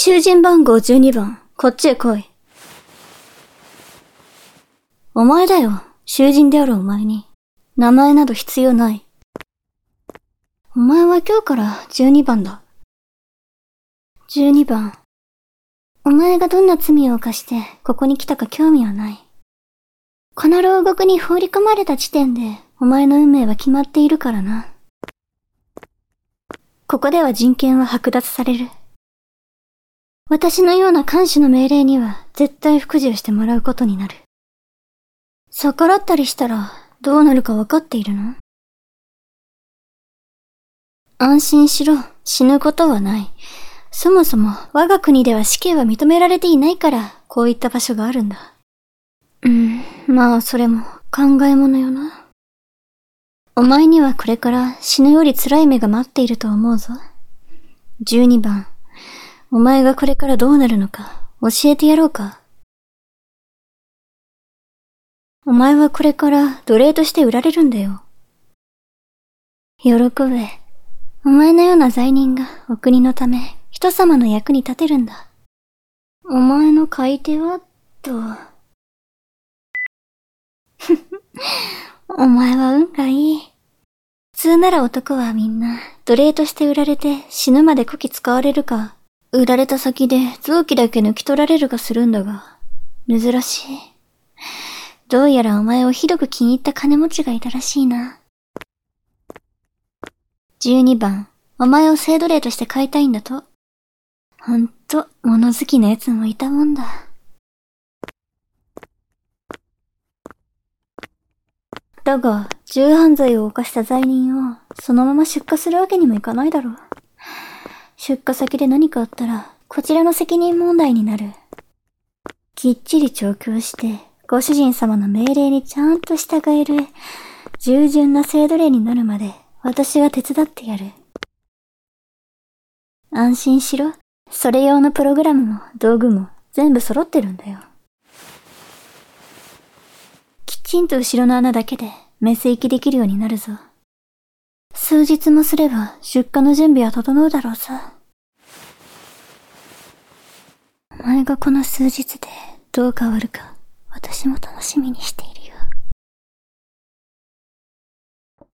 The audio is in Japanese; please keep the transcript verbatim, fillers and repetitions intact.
囚人番号じゅうにばん、こっちへ来い。お前だよ、囚人であるお前に。名前など必要ない。お前は今日からじゅうにばんだ。じゅうにばん。お前がどんな罪を犯してここに来たか興味はない。この牢獄に放り込まれた時点でお前の運命は決まっているからな。ここでは人権は剥奪される。私のような看守の命令には絶対服従してもらうことになる。逆らったりしたらどうなるか分かっているの？安心しろ、死ぬことはない。そもそも我が国では死刑は認められていないからこういった場所があるんだ。うん、まあそれも考えものよな。お前にはこれから死ぬより辛い目が待っていると思うぞ。じゅうにばん、お前がこれからどうなるのか教えてやろうか。お前はこれから奴隷として売られるんだよ。喜べ。お前のような罪人がお国のため人様の役に立てるんだ。お前の買い手はと。お前は運がいい。普通なら男はみんな奴隷として売られて死ぬまでこき使われるか、売られた先で臓器だけ抜き取られるかするんだが、珍しい。どうやらお前をひどく気に入った金持ちがいたらしいな。じゅうにばん、お前を性奴隷として買いたいんだと。ほんと、物好きな奴もいたもんだ。だが、重犯罪を犯した罪人をそのまま出荷するわけにもいかないだろう。出荷先で何かあったら、こちらの責任問題になる。きっちり調教して、ご主人様の命令にちゃんと従える、従順な性奴隷になるまで、私が手伝ってやる。安心しろ。それ用のプログラムも道具も全部揃ってるんだよ。きちんと後ろの穴だけでメス行きできるようになるぞ。数日もすれば出荷の準備は整うだろうさ。お前がこの数日でどう変わるか私も楽しみにしているよ。